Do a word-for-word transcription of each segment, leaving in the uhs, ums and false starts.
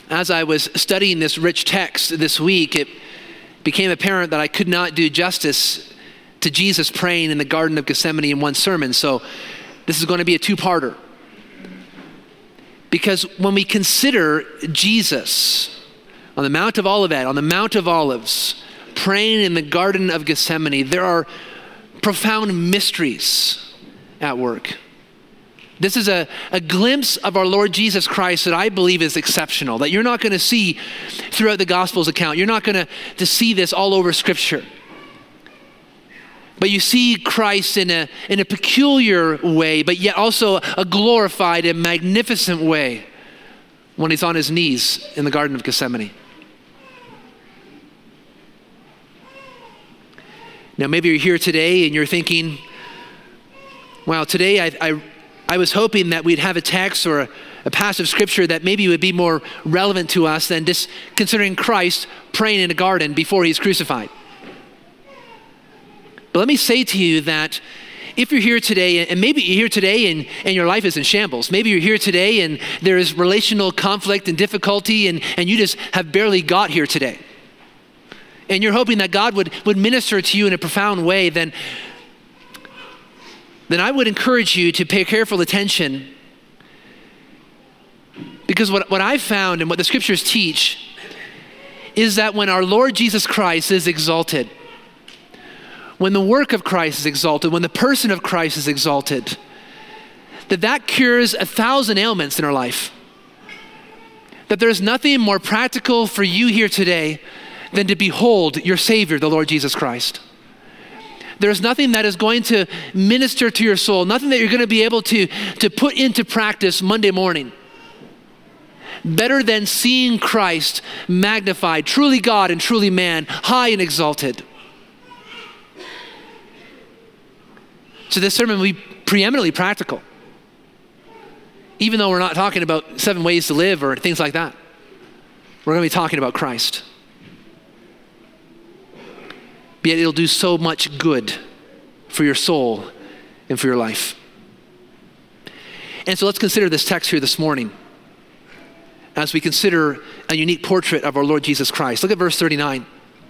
as I was studying this rich text this week, it became apparent that I could not do justice to Jesus praying in the Garden of Gethsemane in one sermon. So this is going to be a two-parter. Because when we consider Jesus on the Mount of Olivet, on the Mount of Olives, praying in the Garden of Gethsemane, there are profound mysteries at work. This is a, a glimpse of our Lord Jesus Christ that I believe is exceptional, that you're not going to see throughout the Gospels account. You're not going to, to see this all over Scripture. But you see Christ in a, in a peculiar way, but yet also a glorified and magnificent way when he's on his knees in the Garden of Gethsemane. Now, maybe you're here today and you're thinking, wow, today I, I, I was hoping that we'd have a text or a, a passage of Scripture that maybe would be more relevant to us than just considering Christ praying in a garden before he's crucified. But let me say to you that if you're here today, and maybe you're here today and, and your life is in shambles, maybe you're here today and there is relational conflict and difficulty and, and you just have barely got here today, and you're hoping that God would, would minister to you in a profound way, then, then I would encourage you to pay careful attention, because what, what I've found and what the Scriptures teach is that when our Lord Jesus Christ is exalted, when the work of Christ is exalted, when the person of Christ is exalted, that that cures a thousand ailments in our life. That there's nothing more practical for you here today than to behold your Savior, the Lord Jesus Christ. There's nothing that is going to minister to your soul, nothing that you're going to be able to, to put into practice Monday morning, better than seeing Christ magnified, truly God and truly man, high and exalted. So this sermon will be preeminently practical, even though we're not talking about seven ways to live or things like that. We're going to be talking about Christ. But yet it'll do so much good for your soul and for your life. And so let's consider this text here this morning as we consider a unique portrait of our Lord Jesus Christ. Look at verse thirty-nine.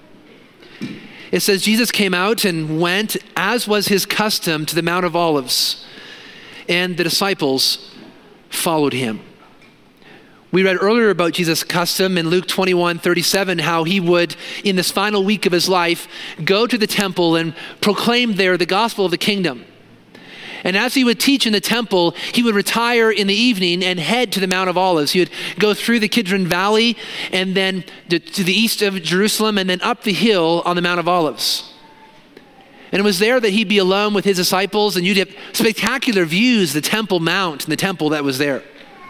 It says, Jesus came out and went, as was his custom, to the Mount of Olives, and the disciples followed him. We read earlier about Jesus' custom in Luke twenty-one thirty-seven, how he would, in this final week of his life, go to the temple and proclaim there the gospel of the kingdom. And as he would teach in the temple, he would retire in the evening and head to the Mount of Olives. He would go through the Kidron Valley and then to, to the east of Jerusalem and then up the hill on the Mount of Olives. And it was there that he'd be alone with his disciples, and you'd have spectacular views, the Temple Mount and the temple that was there.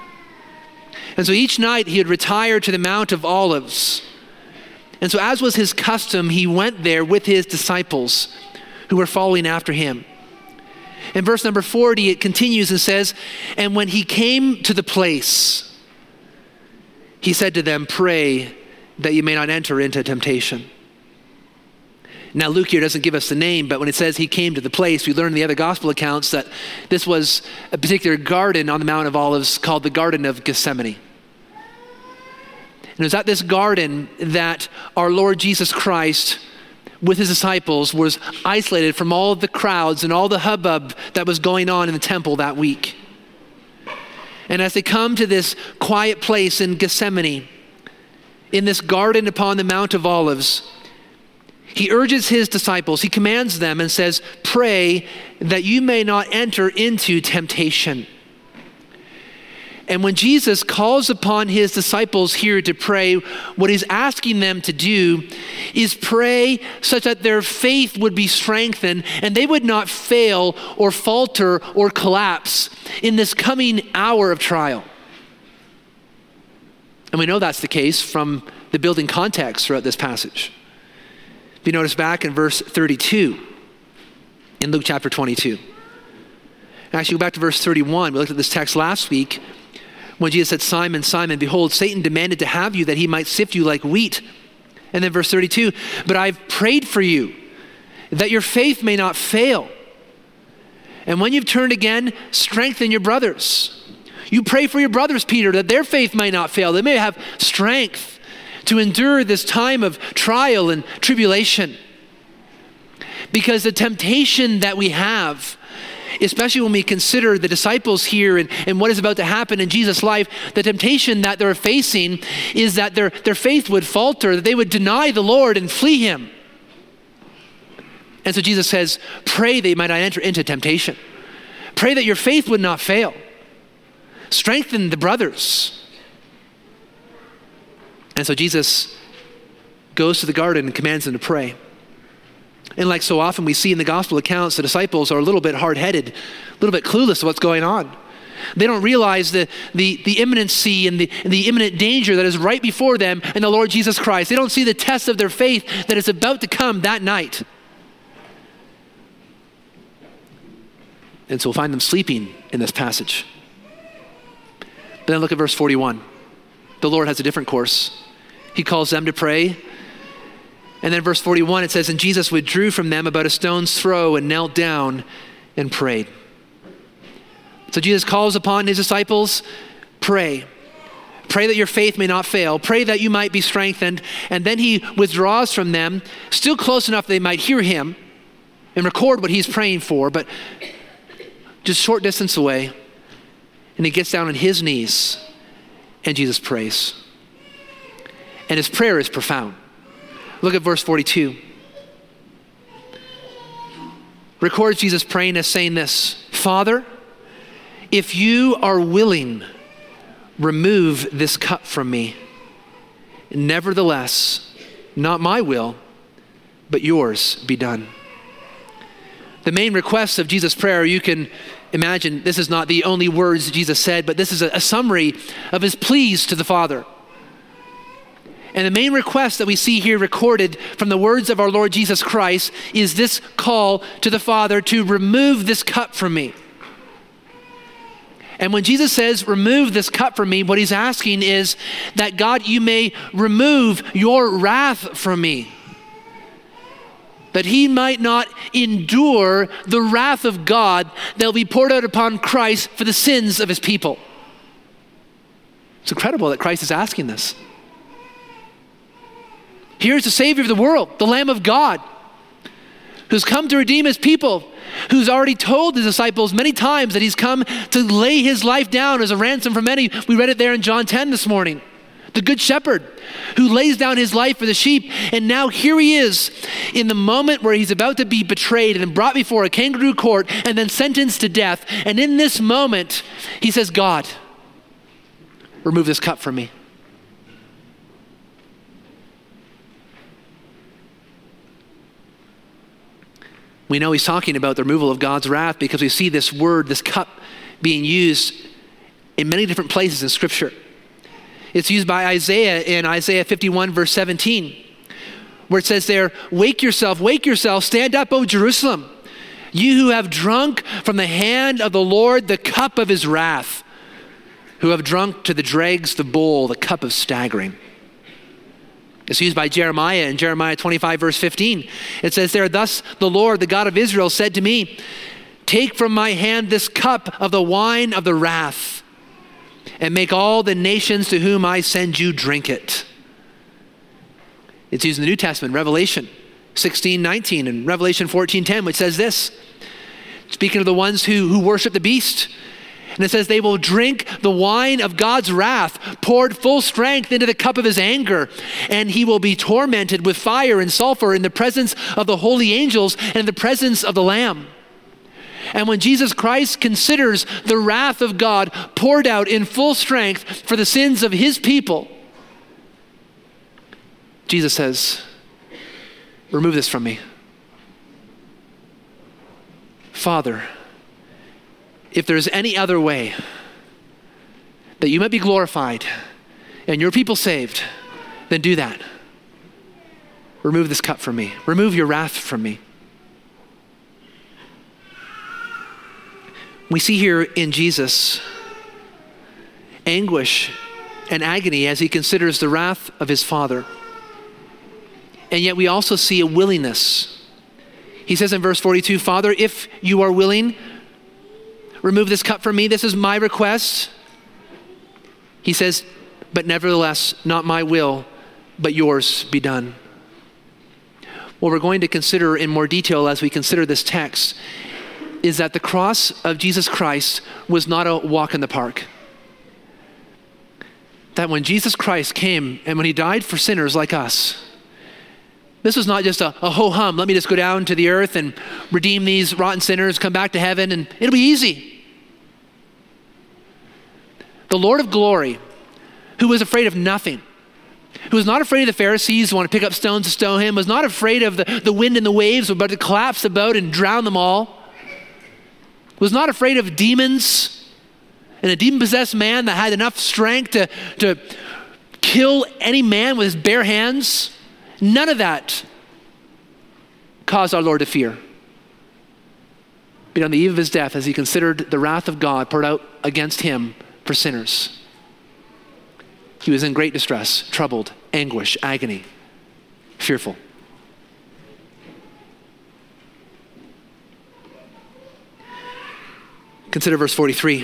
And so each night he would retire to the Mount of Olives. And so as was his custom, he went there with his disciples who were following after him. In verse number forty, it continues and says, and when he came to the place, he said to them, pray that you may not enter into temptation. Now Luke here doesn't give us the name, but when it says he came to the place, we learn in the other gospel accounts that this was a particular garden on the Mount of Olives called the Garden of Gethsemane. And it was at this garden that our Lord Jesus Christ with his disciples was isolated from all of the crowds and all the hubbub that was going on in the temple that week. And as they come to this quiet place in Gethsemane, in this garden upon the Mount of Olives, he urges his disciples, he commands them and says, pray that you may not enter into temptation. And when Jesus calls upon his disciples here to pray, what he's asking them to do is pray such that their faith would be strengthened and they would not fail or falter or collapse in this coming hour of trial. And we know that's the case from the building context throughout this passage. If you notice back in verse thirty-two in Luke chapter twenty-two. Actually, go back to verse thirty-one. We looked at this text last week when Jesus said, Simon, Simon, behold, Satan demanded to have you that he might sift you like wheat. And then verse thirty-two, but I've prayed for you that your faith may not fail. And when you've turned again, strengthen your brothers. You pray for your brothers, Peter, that their faith may not fail. They may have strength to endure this time of trial and tribulation. Because the temptation that we have, especially when we consider the disciples here and, and what is about to happen in Jesus' life, the temptation that they're facing is that their, their faith would falter, that they would deny the Lord and flee him. And so Jesus says, pray that you might not enter into temptation. Pray that your faith would not fail. Strengthen the brothers. And so Jesus goes to the garden and commands them to pray. And like so often we see in the gospel accounts, the disciples are a little bit hard-headed, a little bit clueless to what's going on. They don't realize the, the, the imminency and the, and the imminent danger that is right before them in the Lord Jesus Christ. They don't see the test of their faith that is about to come that night. And so we'll find them sleeping in this passage. But then look at verse forty-one. The Lord has a different course. He calls them to pray. And then verse forty-one, it says, and Jesus withdrew from them about a stone's throw and knelt down and prayed. So Jesus calls upon his disciples, pray. Pray that your faith may not fail. Pray that you might be strengthened. And then he withdraws from them, still close enough they might hear him and record what he's praying for, but just short distance away. And he gets down on his knees and Jesus prays. And his prayer is profound. Look at verse forty-two. Records Jesus praying as saying this, Father, if you are willing, remove this cup from me. Nevertheless, not my will, but yours be done. The main request of Jesus' prayer, you can imagine, this is not the only words Jesus said, but this is a, a summary of his pleas to the Father. And the main request that we see here recorded from the words of our Lord Jesus Christ is this call to the Father to remove this cup from me. And when Jesus says, remove this cup from me, what he's asking is that God, you may remove your wrath from me. That he might not endure the wrath of God that will be poured out upon Christ for the sins of his people. It's incredible that Christ is asking this. Here's the Savior of the world, the Lamb of God, who's come to redeem his people, who's already told his disciples many times that he's come to lay his life down as a ransom for many. We read it there in John ten this morning. The Good Shepherd who lays down his life for the sheep. And now here he is in the moment where he's about to be betrayed and brought before a kangaroo court and then sentenced to death. And in this moment, he says, God, remove this cup from me. We know he's talking about the removal of God's wrath because we see this word, this cup, being used in many different places in Scripture. It's used by Isaiah in Isaiah fifty-one, verse seventeen, where it says there, wake yourself, wake yourself, stand up, O Jerusalem, you who have drunk from the hand of the Lord the cup of his wrath, who have drunk to the dregs the bowl, the cup of staggering. It's used by Jeremiah in Jeremiah twenty-five, verse fifteen. It says there, thus the Lord, the God of Israel, said to me, take from my hand this cup of the wine of the wrath, and make all the nations to whom I send you drink it. It's used in the New Testament, Revelation sixteen, nineteen, and Revelation fourteen, ten, which says this, speaking of the ones who, who worship the beast. And it says they will drink the wine of God's wrath, poured full strength into the cup of his anger. And he will be tormented with fire and sulfur in the presence of the holy angels and in the presence of the Lamb. And when Jesus Christ considers the wrath of God poured out in full strength for the sins of his people, Jesus says, remove this from me. Father, if there's any other way that you might be glorified and your people saved, then do that. Remove this cup from me. Remove your wrath from me. We see here in Jesus anguish and agony as he considers the wrath of his Father. And yet we also see a willingness. He says in verse forty-two, Father, if you are willing, remove this cup from me. This is my request. He says, but nevertheless, not my will, but yours be done. What we're going to consider in more detail as we consider this text is that the cross of Jesus Christ was not a walk in the park. That when Jesus Christ came and when he died for sinners like us, this was not just a, a ho-hum, let me just go down to the earth and redeem these rotten sinners, come back to heaven, and it'll be easy. The Lord of glory, who was afraid of nothing, who was not afraid of the Pharisees who want to pick up stones to stone him, was not afraid of the, the wind and the waves about to collapse the boat and drown them all, was not afraid of demons and a demon-possessed man that had enough strength to, to kill any man with his bare hands. None of that caused our Lord to fear. But on the eve of his death, as he considered the wrath of God poured out against him for sinners, he was in great distress, troubled, anguish, agony, fearful. Consider verse forty-three.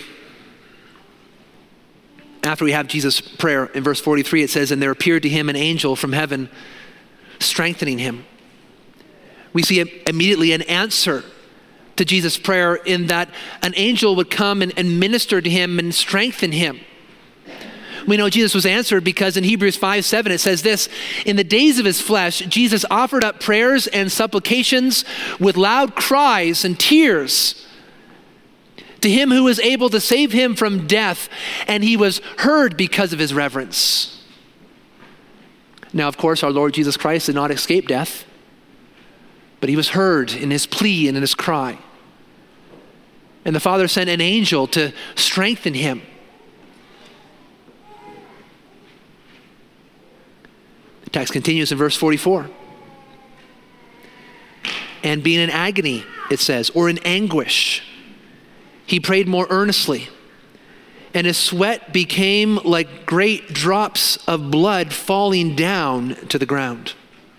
After we have Jesus' prayer in verse forty-three, it says, and there appeared to him an angel from heaven, strengthening him. We see immediately an answer to Jesus' prayer in that an angel would come and, and minister to him and strengthen him. We know Jesus was answered because in Hebrews five seven it says this, in the days of his flesh, Jesus offered up prayers and supplications with loud cries and tears to him who was able to save him from death, and he was heard because of his reverence. Now, of course, our Lord Jesus Christ did not escape death, but he was heard in his plea and in his cry. And the Father sent an angel to strengthen him. The text continues in verse forty-four. And being in agony, it says, or in anguish, he prayed more earnestly, and his sweat became like great drops of blood falling down to the ground.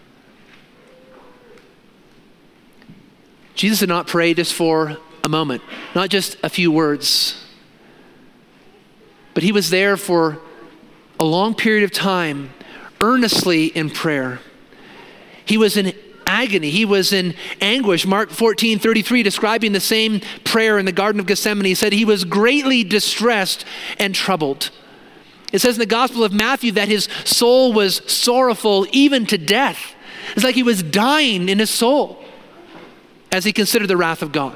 Jesus did not pray just for a moment, not just a few words, but he was there for a long period of time, earnestly in prayer. He was in agony. He was in anguish. Mark fourteen thirty-three, describing the same prayer in the Garden of Gethsemane, said he was greatly distressed and troubled. It says in the Gospel of Matthew that his soul was sorrowful even to death. It's like he was dying in his soul as he considered the wrath of God.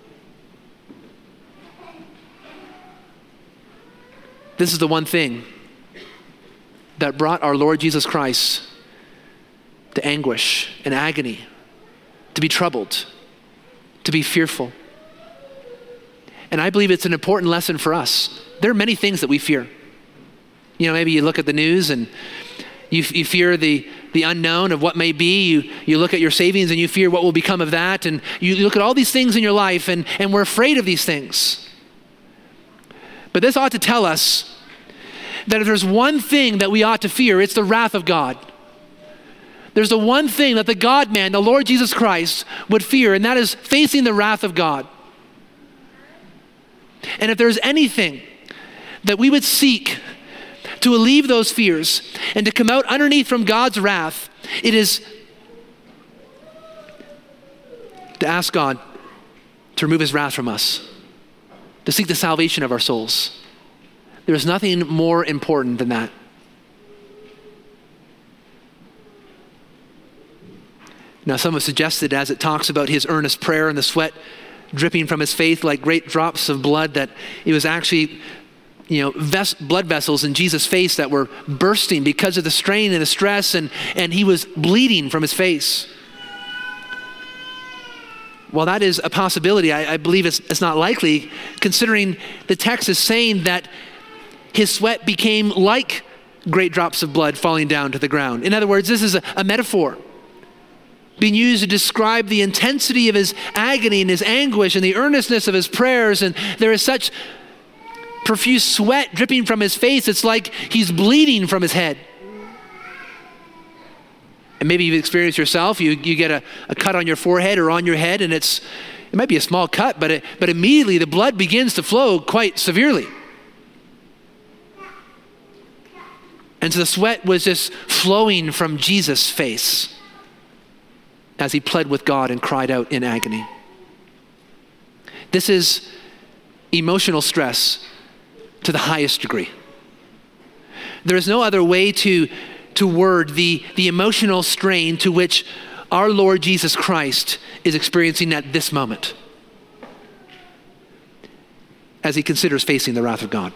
This is the one thing that brought our Lord Jesus Christ to anguish and agony, to be troubled, to be fearful. And I believe it's an important lesson for us. There are many things that we fear. You know, maybe you look at the news and you, you fear the, the unknown of what may be. You, you look at your savings and you fear what will become of that. And you look at all these things in your life and, and we're afraid of these things. But this ought to tell us that if there's one thing that we ought to fear, it's the wrath of God. There's the one thing that the God-man, the Lord Jesus Christ, would fear, and that is facing the wrath of God. And if there's anything that we would seek to alleviate those fears and to come out underneath from God's wrath, it is to ask God to remove his wrath from us, to seek the salvation of our souls. There is nothing more important than that. Now, some have suggested, as it talks about his earnest prayer and the sweat dripping from his face like great drops of blood, that it was actually, you know, ves- blood vessels in Jesus' face that were bursting because of the strain and the stress, and, and he was bleeding from his face. While that is a possibility, I, I believe it's, it's not likely, considering the text is saying that his sweat became like great drops of blood falling down to the ground. In other words, this is a, a metaphor being used to describe the intensity of his agony and his anguish and the earnestness of his prayers. And there is such profuse sweat dripping from his face. It's like he's bleeding from his head. And maybe you've experienced yourself. You, you get a, a cut on your forehead or on your head, and it's it might be a small cut, but it, but immediately the blood begins to flow quite severely. And so the sweat was just flowing from Jesus' face as he pled with God and cried out in agony. This is emotional stress to the highest degree. There is no other way to, to word the, the emotional strain to which our Lord Jesus Christ is experiencing at this moment as he considers facing the wrath of God.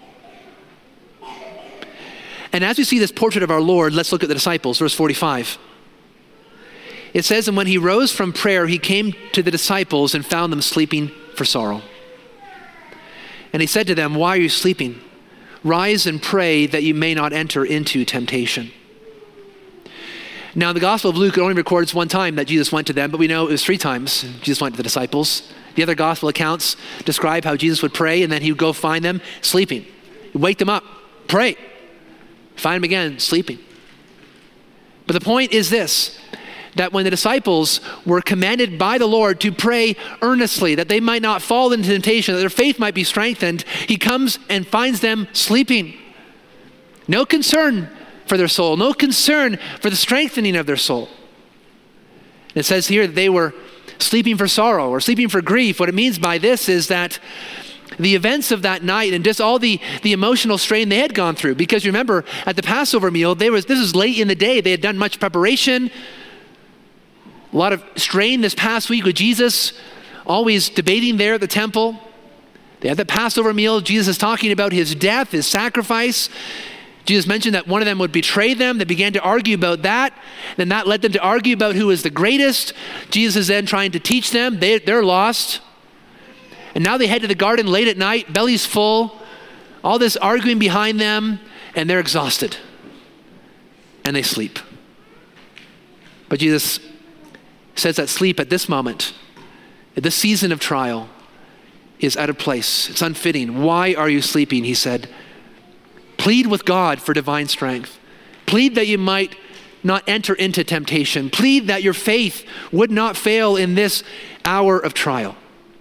And as we see this portrait of our Lord, let's look at the disciples, verse forty-five. It says, and when he rose from prayer, he came to the disciples and found them sleeping for sorrow. And he said to them, why are you sleeping? Rise and pray that you may not enter into temptation. Now, the Gospel of Luke only records one time that Jesus went to them, but we know it was three times Jesus went to the disciples. The other Gospel accounts describe how Jesus would pray, and then he would go find them sleeping. He'd wake them up, pray. Find them again, sleeping. But the point is this, that when the disciples were commanded by the Lord to pray earnestly, that they might not fall into temptation, that their faith might be strengthened, he comes and finds them sleeping. No concern for their soul, no concern for the strengthening of their soul. It says here that they were sleeping for sorrow or sleeping for grief. What it means by this is that the events of that night and just all the, the emotional strain they had gone through, because remember at the Passover meal, they was, this was late in the day. They had done much preparation, a lot of strain this past week with Jesus, always debating there at the temple. They had the Passover meal. Jesus is talking about his death, his sacrifice. Jesus mentioned that one of them would betray them. They began to argue about that. Then that led them to argue about who was the greatest. Jesus is then trying to teach them. They, they're lost. And now they head to the garden late at night, bellies full, all this arguing behind them, and they're exhausted. And they sleep. But Jesus says that sleep at this moment, at this season of trial, is out of place. It's unfitting. Why are you sleeping? He said. Plead with God for divine strength. Plead that you might not enter into temptation. Plead that your faith would not fail in this hour of trial.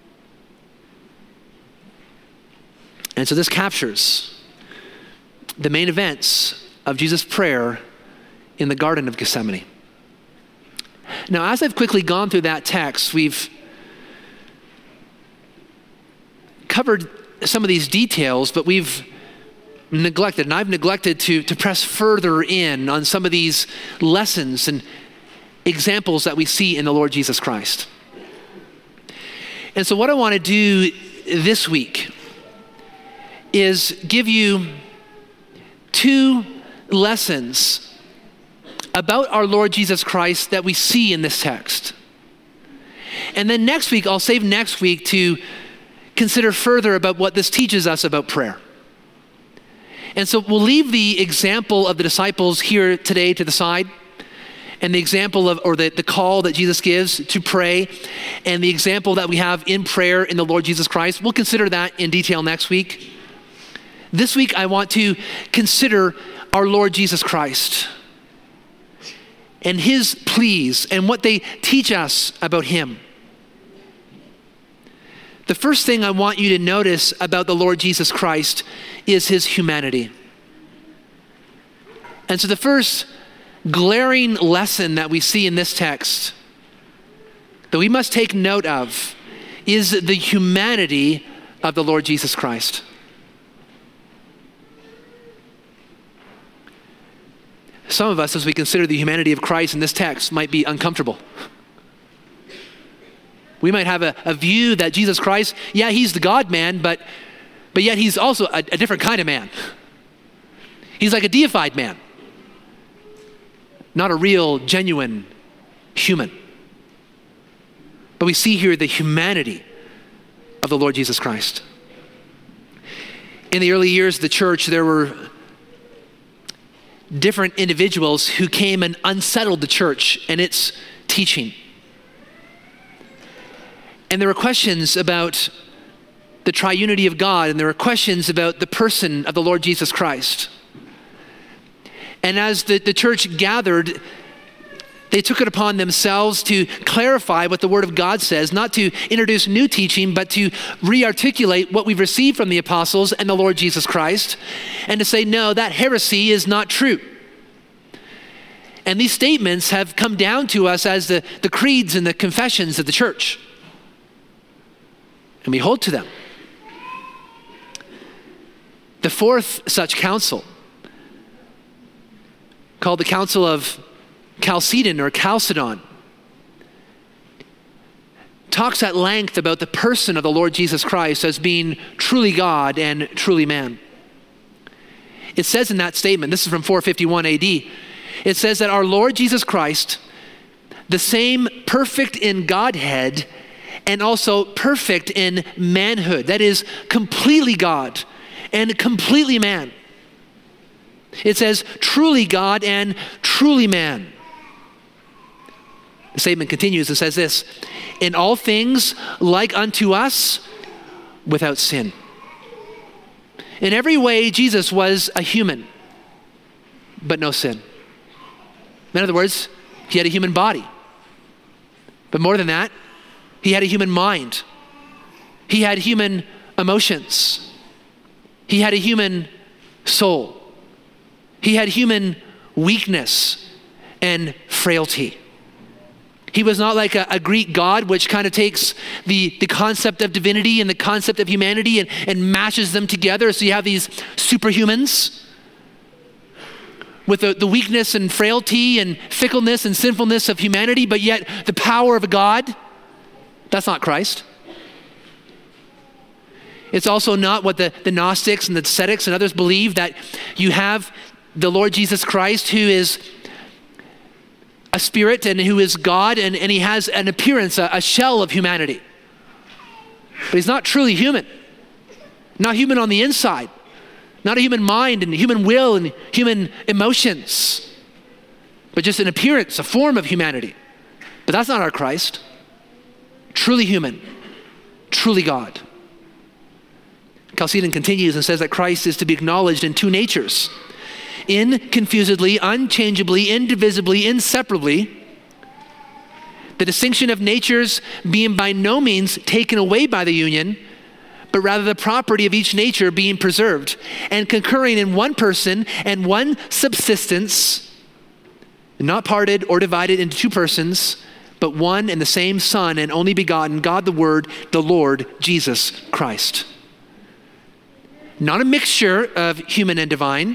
And so this captures the main events of Jesus' prayer in the Garden of Gethsemane. Now, as I've quickly gone through that text, we've covered some of these details, but we've neglected, and I've neglected to, to press further in on some of these lessons and examples that we see in the Lord Jesus Christ. And so what I want to do this week is give you two lessons about our Lord Jesus Christ that we see in this text. And then next week, I'll save next week to consider further about what this teaches us about prayer. And so we'll leave the example of the disciples here today to the side, and the example of, or the, the call that Jesus gives to pray, and the example that we have in prayer in the Lord Jesus Christ. We'll consider that in detail next week. This week, I want to consider our Lord Jesus Christ and his pleas and what they teach us about him. The first thing I want you to notice about the Lord Jesus Christ is his humanity. And so the first glaring lesson that we see in this text that we must take note of is the humanity of the Lord Jesus Christ. Some of us, as we consider the humanity of Christ in this text, might be uncomfortable. We might have a, a view that Jesus Christ, yeah, he's the God-man, but, but yet he's also a, a different kind of man. He's like a deified man, not a real, genuine human. But we see here the humanity of the Lord Jesus Christ. In the early years of the church, there were different individuals who came and unsettled the church and its teaching. And there were questions about the triunity of God, and there were questions about the person of the Lord Jesus Christ. And as the, the church gathered, they took it upon themselves to clarify what the Word of God says, not to introduce new teaching, but to re-articulate what we've received from the apostles and the Lord Jesus Christ, and to say, no, that heresy is not true. And these statements have come down to us as the, the creeds and the confessions of the church. And we hold to them. The fourth such council, called the Council of Chalcedon or Chalcedon, talks at length about the person of the Lord Jesus Christ as being truly God and truly man. It says in that statement, this is from four fifty-one A D, it says that our Lord Jesus Christ, the same perfect in Godhead and also perfect in manhood, that is completely God and completely man. It says truly God and truly man. The statement continues and says this, in all things like unto us without sin. In every way, Jesus was a human, but no sin. In other words, he had a human body. But more than that, he had a human mind. He had human emotions. He had a human soul. He had human weakness and frailty. He was not like a, a Greek god, which kind of takes the, the concept of divinity and the concept of humanity and, and mashes them together. So you have these superhumans with the, the weakness and frailty and fickleness and sinfulness of humanity, but yet the power of a God. That's not Christ. It's also not what the, the Gnostics and the ascetics and others believe, that you have the Lord Jesus Christ, who is a spirit and who is God, and, and he has an appearance, a, a shell of humanity. But he's not truly human. Not human on the inside. Not a human mind and human will and human emotions. But just an appearance, a form of humanity. But that's not our Christ. Truly human. Truly God. Chalcedon continues and says that Christ is to be acknowledged in two natures. Inconfusedly, unchangeably, indivisibly, inseparably. The distinction of natures being by no means taken away by the union, but rather the property of each nature being preserved and concurring in one person and one subsistence, not parted or divided into two persons, but one and the same Son and only begotten, God the Word, the Lord Jesus Christ. Not a mixture of human and divine,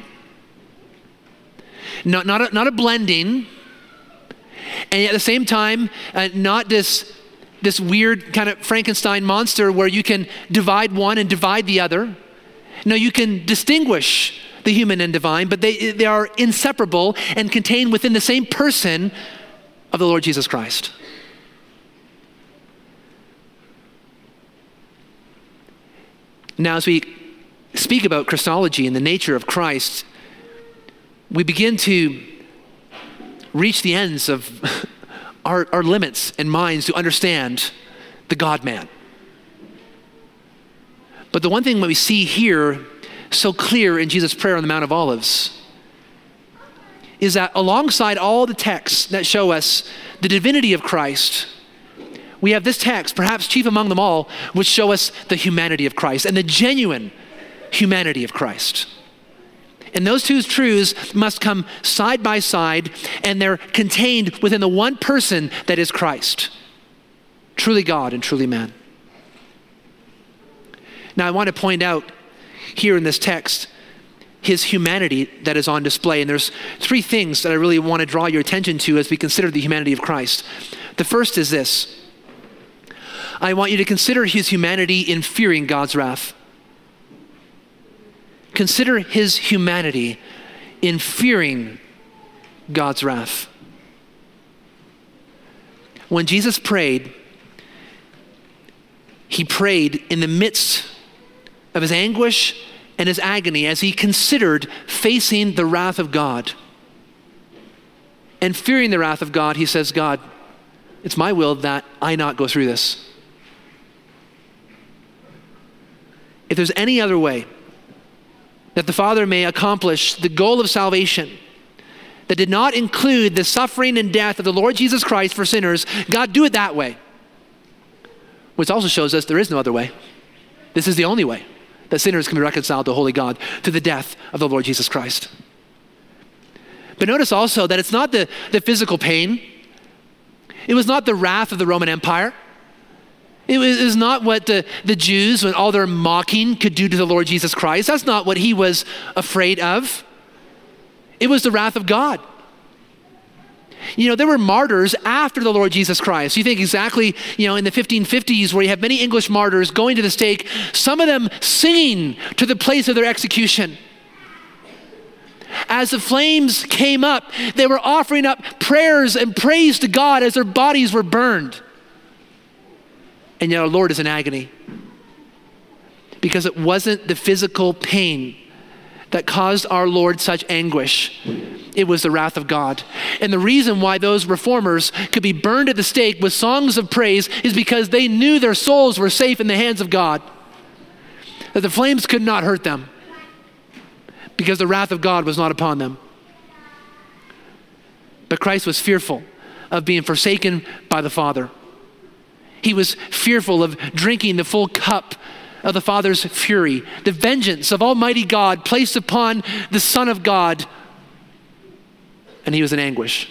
not, not, a, not a blending, and at the same time, uh, not this, this weird kind of Frankenstein monster where you can divide one and divide the other. No, you can distinguish the human and divine, but they, they are inseparable and contained within the same person of the Lord Jesus Christ. Now, as we speak about Christology and the nature of Christ, we begin to reach the ends of our, our limits and minds to understand the God-man. But the one thing that we see here so clear in Jesus' prayer on the Mount of Olives is that alongside all the texts that show us the divinity of Christ, we have this text, perhaps chief among them all, which show us the humanity of Christ and the genuine humanity of Christ. And those two truths must come side by side, and they're contained within the one person that is Christ, truly God and truly man. Now, I want to point out here in this text his humanity that is on display. And there's three things that I really want to draw your attention to as we consider the humanity of Christ. The first is this. I want you to consider his humanity in fearing God's wrath. Consider his humanity in fearing God's wrath. When Jesus prayed, he prayed in the midst of his anguish and his agony as he considered facing the wrath of God. And fearing the wrath of God, he says, God, it's my will that I not go through this. If there's any other way that the Father may accomplish the goal of salvation, that did not include the suffering and death of the Lord Jesus Christ for sinners, God do it that way. Which also shows us there is no other way. This is the only way that sinners can be reconciled to holy God, through the death of the Lord Jesus Christ. But notice also that it's not the, the physical pain. It was not the wrath of the Roman Empire. It was, it was not what the, the Jews, when all their mocking, could do to the Lord Jesus Christ. That's not what he was afraid of. It was the wrath of God. You know, there were martyrs after the Lord Jesus Christ. You think exactly, you know, in the fifteen fifties, where you have many English martyrs going to the stake, some of them singing to the place of their execution. As the flames came up, they were offering up prayers and praise to God as their bodies were burned. And yet our Lord is in agony, because it wasn't the physical pain that caused our Lord such anguish. It was the wrath of God. And the reason why those reformers could be burned at the stake with songs of praise is because they knew their souls were safe in the hands of God, that the flames could not hurt them, because the wrath of God was not upon them. But Christ was fearful of being forsaken by the Father. He was fearful of drinking the full cup of the Father's fury, the vengeance of Almighty God placed upon the Son of God, and he was in anguish.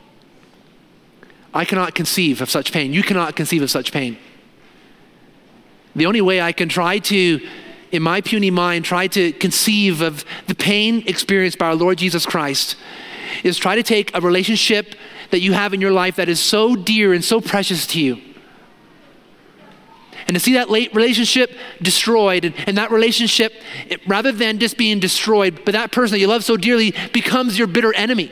I cannot conceive of such pain. You cannot conceive of such pain. The only way I can try to, in my puny mind, try to conceive of the pain experienced by our Lord Jesus Christ is try to take a relationship that you have in your life that is so dear and so precious to you, and to see that late relationship destroyed, and, and that relationship, it, rather than just being destroyed, but that person that you love so dearly becomes your bitter enemy.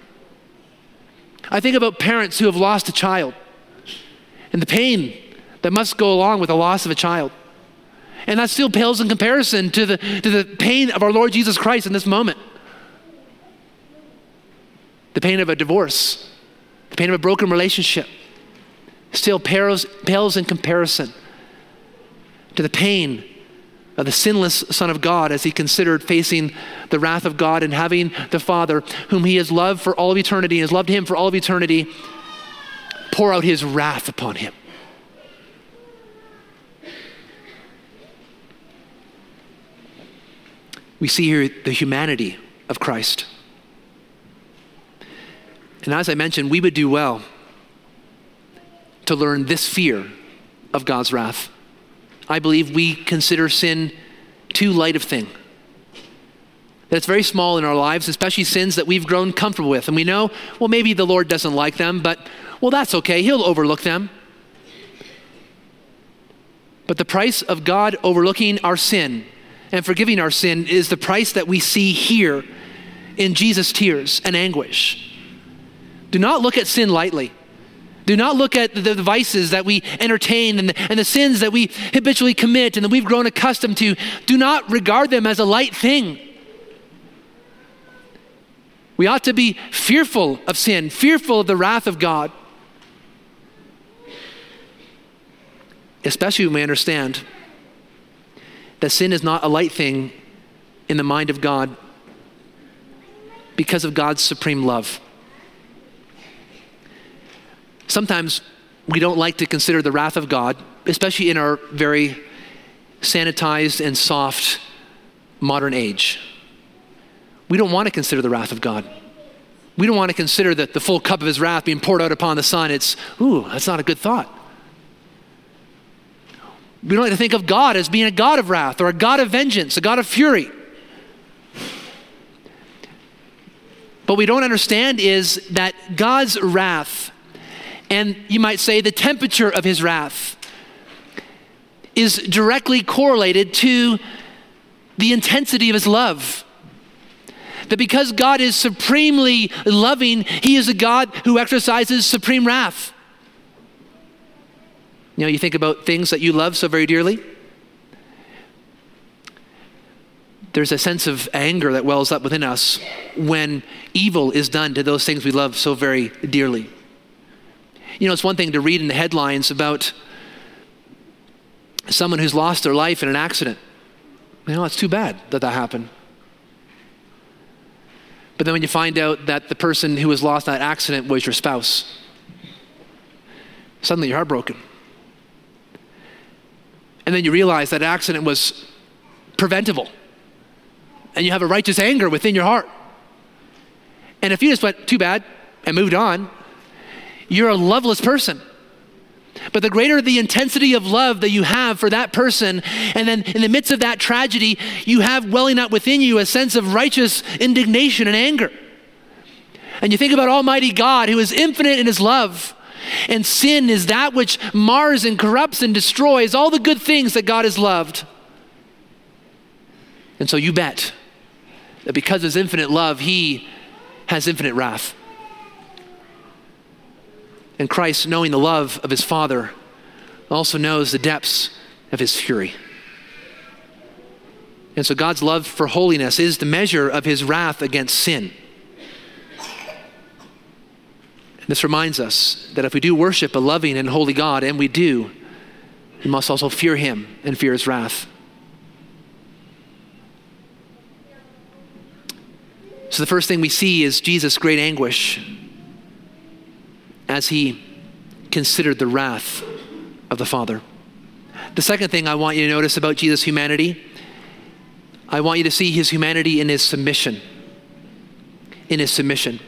I think about parents who have lost a child and the pain that must go along with the loss of a child. And that still pales in comparison to the, to the pain of our Lord Jesus Christ in this moment. The pain of a divorce, the pain of a broken relationship, still pales, pales in comparison to the pain of the sinless Son of God as he considered facing the wrath of God and having the Father, whom he has loved for all of eternity and has loved him for all of eternity, pour out his wrath upon him. We see here the humanity of Christ. And as I mentioned, we would do well to learn this fear of God's wrath. I believe we consider sin too light of thing. That it's very small in our lives, especially sins that we've grown comfortable with. And we know, well, maybe the Lord doesn't like them, but, well, that's okay. He'll overlook them. But the price of God overlooking our sin and forgiving our sin is the price that we see here in Jesus' tears and anguish. Do not look at sin lightly. Do not look at the vices that we entertain and the, and the sins that we habitually commit and that we've grown accustomed to. Do not regard them as a light thing. We ought to be fearful of sin, fearful of the wrath of God. Especially when we understand that sin is not a light thing in the mind of God because of God's supreme love. Sometimes we don't like to consider the wrath of God, especially in our very sanitized and soft modern age. We don't want to consider the wrath of God. We don't want to consider that the full cup of his wrath being poured out upon the Son. It's, ooh, that's not a good thought. We don't like to think of God as being a God of wrath or a God of vengeance, a God of fury. What we don't understand is that God's wrath, and you might say the temperature of his wrath, is directly correlated to the intensity of his love. That because God is supremely loving, he is a God who exercises supreme wrath. You know, you think about things that you love so very dearly. There's a sense of anger that wells up within us when evil is done to those things we love so very dearly. You know, it's one thing to read in the headlines about someone who's lost their life in an accident. You know, it's too bad that that happened. But then when you find out that the person who was lost in that accident was your spouse, suddenly you're heartbroken. And then you realize that accident was preventable. And you have a righteous anger within your heart. And if you just went, too bad, and moved on, you're a loveless person. But the greater the intensity of love that you have for that person, and then in the midst of that tragedy, you have welling up within you a sense of righteous indignation and anger. And you think about Almighty God, who is infinite in his love, and sin is that which mars and corrupts and destroys all the good things that God has loved. And so you bet that because of his infinite love, he has infinite wrath. And Christ, knowing the love of his Father, also knows the depths of his fury. And so God's love for holiness is the measure of his wrath against sin. And this reminds us that if we do worship a loving and holy God, and we do, we must also fear him and fear his wrath. So the first thing we see is Jesus' great anguish as he considered the wrath of the Father. The second thing I want you to notice about Jesus' humanity, I want you to see his humanity in his submission. In his submission.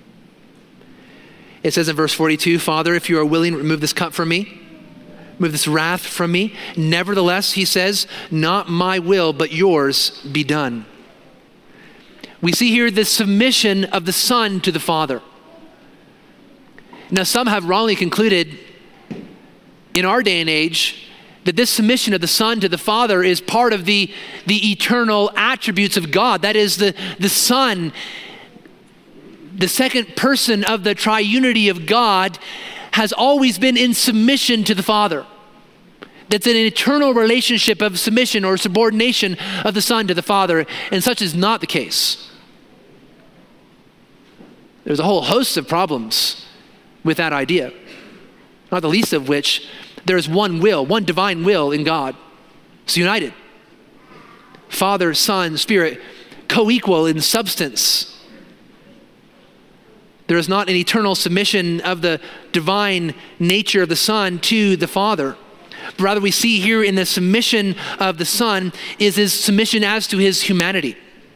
It says in verse forty-two, Father, if you are willing, remove this cup from me. Remove this wrath from me. Nevertheless, he says, not my will, but yours be done. We see here the submission of the Son to the Father. Now, some have wrongly concluded in our day and age that this submission of the Son to the Father is part of the, the eternal attributes of God. That is, the, the Son, the second person of the triunity of God, has always been in submission to the Father. That's an eternal relationship of submission or subordination of the Son to the Father, and such is not the case. There's a whole host of problems with that idea, not the least of which there is one will, one divine will in God. It's united. Father, Son, Spirit, co-equal in substance. There is not an eternal submission of the divine nature of the Son to the Father. But rather we see here in the submission of the Son is his submission as to his humanity.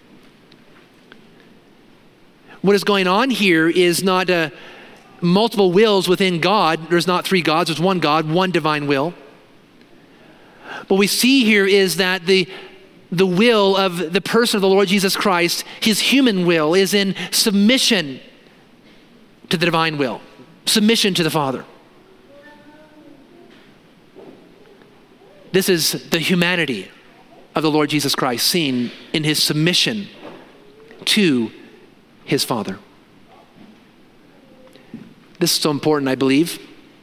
What is going on here is not a multiple wills within God. There's not three gods, there's one God, one divine will. What we see here is that the, the will of the person of the Lord Jesus Christ, his human will, is in submission to the divine will, submission to the Father. This is the humanity of the Lord Jesus Christ seen in his submission to his Father. This is so important, I believe.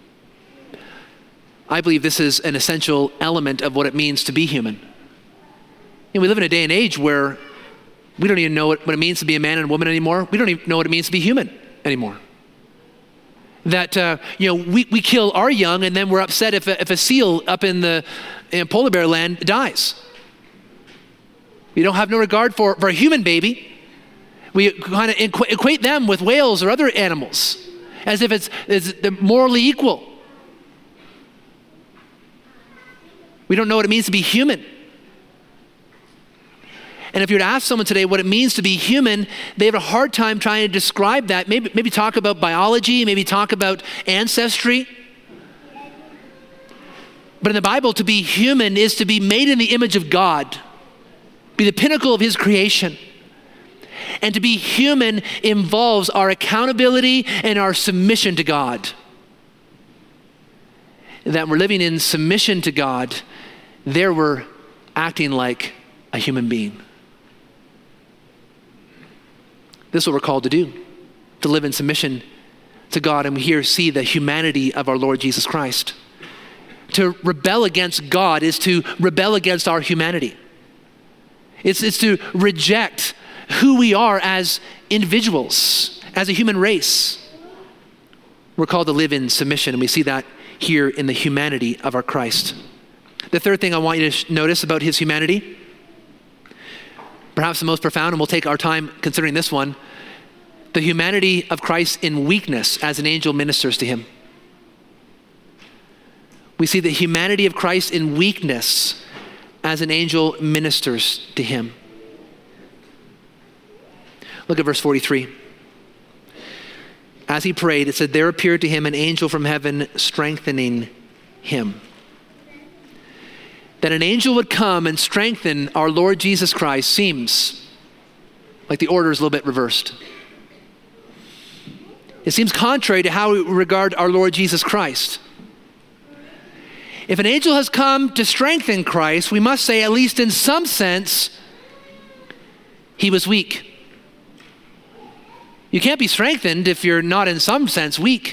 I believe this is an essential element of what it means to be human. You know, we live in a day and age where we don't even know what, what it means to be a man and a woman anymore. We don't even know what it means to be human anymore. That, uh, you know, we, we kill our young and then we're upset if a, if a seal up in the in polar bear land dies. We don't have no regard for, for a human baby. We kind of equ- equate them with whales or other animals, as if it's, it's morally equal. We don't know what it means to be human. And if you were to ask someone today what it means to be human, they have a hard time trying to describe that. Maybe, maybe talk about biology, maybe talk about ancestry. But in the Bible, to be human is to be made in the image of God, be the pinnacle of his creation. And to be human involves our accountability and our submission to God. That we're living in submission to God, there we're acting like a human being. This is what we're called to do, to live in submission to God. And we here see the humanity of our Lord Jesus Christ. To rebel against God is to rebel against our humanity. It's, it's to reject who we are as individuals, as a human race. We're called to live in submission, and we see that here in the humanity of our Christ. The third thing I want you to notice about his humanity, perhaps the most profound, and we'll take our time considering this one, the humanity of Christ in weakness as an angel ministers to him. We see the humanity of Christ in weakness as an angel ministers to him. Look at verse forty-three. As he prayed, it said, there appeared to him an angel from heaven strengthening him. That an angel would come and strengthen our Lord Jesus Christ seems like the order is a little bit reversed. It seems contrary to how we regard our Lord Jesus Christ. If an angel has come to strengthen Christ, we must say, at least in some sense, he was weak. You can't be strengthened if you're not in some sense weak.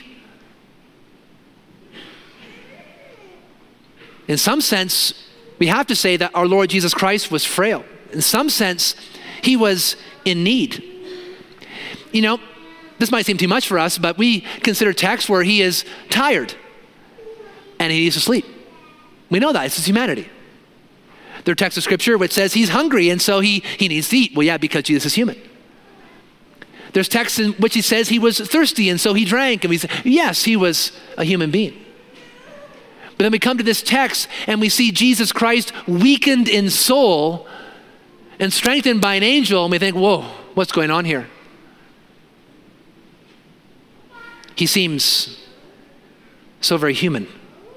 In some sense, we have to say that our Lord Jesus Christ was frail. In some sense, he was in need. You know, this might seem too much for us, but we consider texts where he is tired and he needs to sleep. We know that, it's his humanity. There are texts of scripture which says he's hungry and so he, he needs to eat. Well, yeah, because Jesus is human. There's texts in which he says he was thirsty and so he drank. And we say, yes, he was a human being. But then we come to this text and we see Jesus Christ weakened in soul and strengthened by an angel, and we think, whoa, what's going on here? He seems so very human.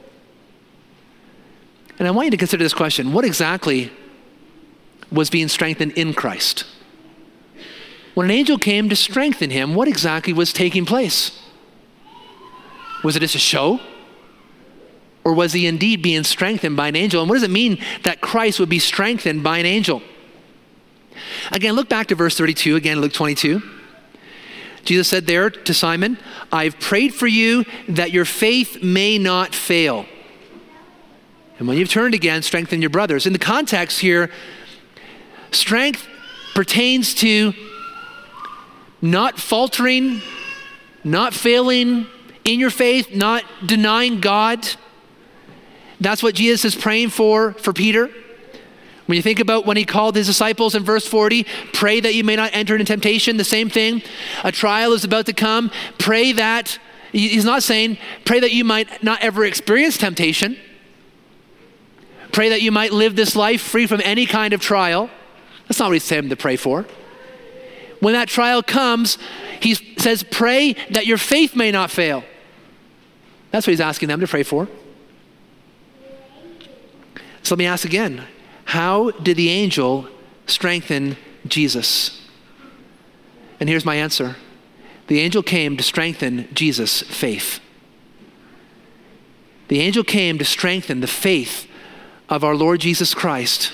And I want you to consider this question. What exactly was being strengthened in Christ? When an angel came to strengthen him, what exactly was taking place? Was it just a show? Or was he indeed being strengthened by an angel? And what does it mean that Christ would be strengthened by an angel? Again, look back to verse thirty-two, again, Luke twenty-two. Jesus said there to Simon, I've prayed for you that your faith may not fail. And when you've turned again, strengthen your brothers. In the context here, strength pertains to not faltering, not failing in your faith, not denying God. That's what Jesus is praying for for Peter. When you think about when he called his disciples in verse forty, pray that you may not enter into temptation, the same thing. A trial is about to come. Pray that, he's not saying, pray that you might not ever experience temptation. Pray that you might live this life free from any kind of trial. That's not what he's saying to pray for. When that trial comes, he says, pray that your faith may not fail. That's what he's asking them to pray for. So let me ask again, how did the angel strengthen Jesus? And here's my answer. The angel came to strengthen Jesus' faith. The angel came to strengthen the faith of our Lord Jesus Christ.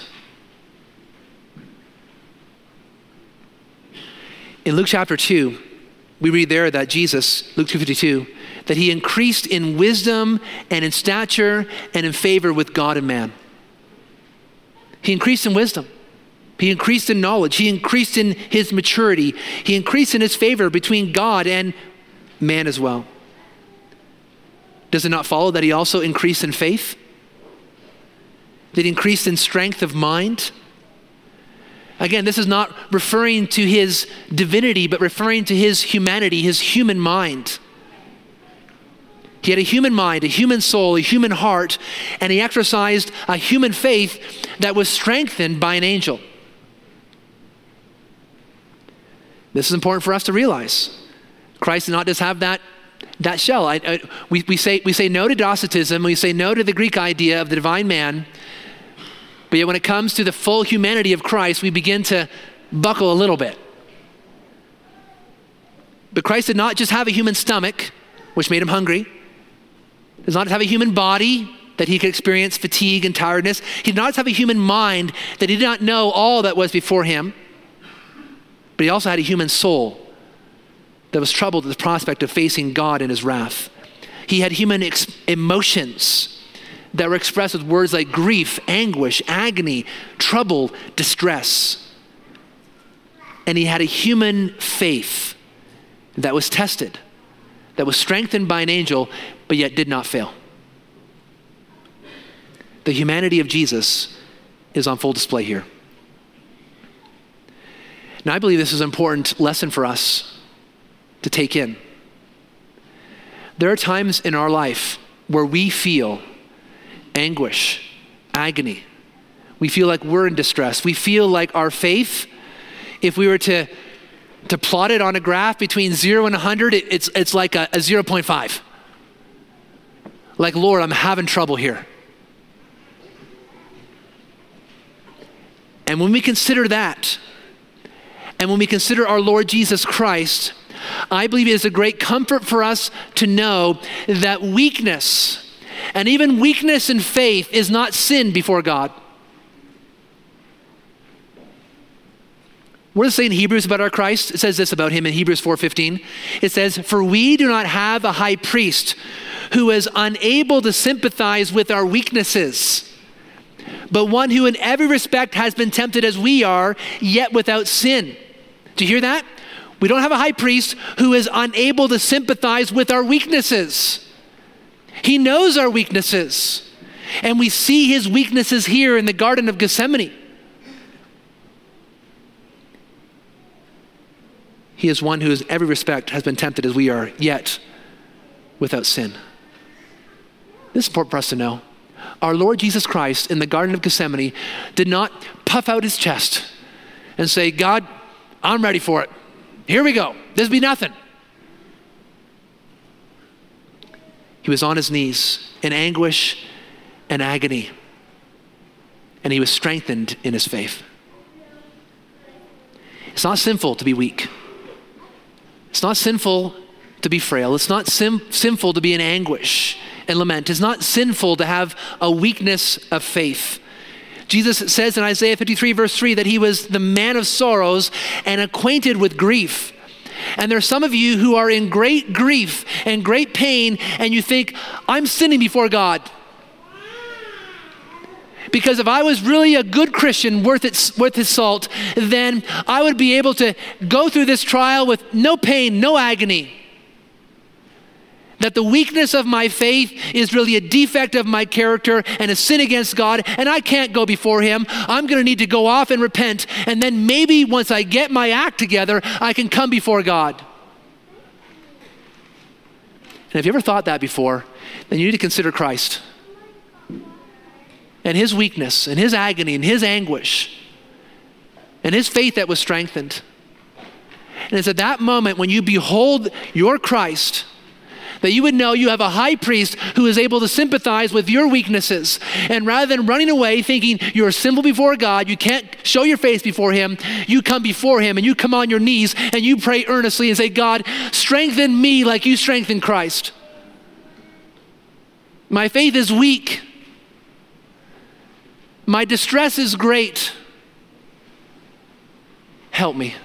In Luke chapter two, we read there that Jesus, Luke two fifty-two, that he increased in wisdom and in stature and in favor with God and man. He increased in wisdom. He increased in knowledge. He increased in his maturity. He increased in his favor between God and man as well. Does it not follow that he also increased in faith? That he increased in strength of mind? Again, this is not referring to his divinity, but referring to his humanity, his human mind. He had a human mind, a human soul, a human heart, and he exercised a human faith that was strengthened by an angel. This is important for us to realize. Christ did not just have that, that shell. I, I, we, we, say, we say no to Docetism, we say no to the Greek idea of the divine man, but yet when it comes to the full humanity of Christ, we begin to buckle a little bit. But Christ did not just have a human stomach, which made him hungry. He does not have a human body that he could experience fatigue and tiredness. He did not have a human mind that he did not know all that was before him. But he also had a human soul that was troubled at the prospect of facing God in his wrath. He had human ex- emotions that were expressed with words like grief, anguish, agony, trouble, distress. And he had a human faith that was tested, that was strengthened by an angel, but yet did not fail. The humanity of Jesus is on full display here. Now, I believe this is an important lesson for us to take in. There are times in our life where we feel anguish, agony. We feel like we're in distress. We feel like our faith, if we were to, to plot it on a graph between zero and one hundred, it, it's, it's like a, a zero point five. Like, Lord, I'm having trouble here. And when we consider that, and when we consider our Lord Jesus Christ, I believe it is a great comfort for us to know that weakness, and even weakness in faith, is not sin before God. What does it say in Hebrews about our Christ? It says this about him in Hebrews four fifteen. It says, "For we do not have a high priest who is unable to sympathize with our weaknesses, but one who in every respect has been tempted as we are, yet without sin." Do you hear that? We don't have a high priest who is unable to sympathize with our weaknesses. He knows our weaknesses. And we see his weaknesses here in the Garden of Gethsemane. He is one who in every respect has been tempted as we are, yet without sin. This is important for us to know. Our Lord Jesus Christ in the Garden of Gethsemane did not puff out his chest and say, "God, I'm ready for it. Here we go. This be nothing." He was on his knees in anguish and agony, and he was strengthened in his faith. It's not sinful to be weak. It's not sinful to be frail. It's not sim- sinful to be in anguish and lament. It's not sinful to have a weakness of faith. Jesus says in Isaiah fifty-three verse three that he was the man of sorrows and acquainted with grief. And there are some of you who are in great grief and great pain, and you think, "I'm sinning before God. Because if I was really a good Christian worth its, worth his salt, then I would be able to go through this trial with no pain, no agony." That the weakness of my faith is really a defect of my character and a sin against God, and I can't go before him. I'm going to need to go off and repent, and then maybe once I get my act together, I can come before God. And if you ever thought that before, then you need to consider Christ and his weakness and his agony and his anguish and his faith that was strengthened. And it's at that moment when you behold your Christ that you would know you have a high priest who is able to sympathize with your weaknesses. And rather than running away thinking you're sinful before God, you can't show your face before him, you come before him and you come on your knees and you pray earnestly and say, "God, strengthen me like you strengthened Christ. My faith is weak. My distress is great. Help me."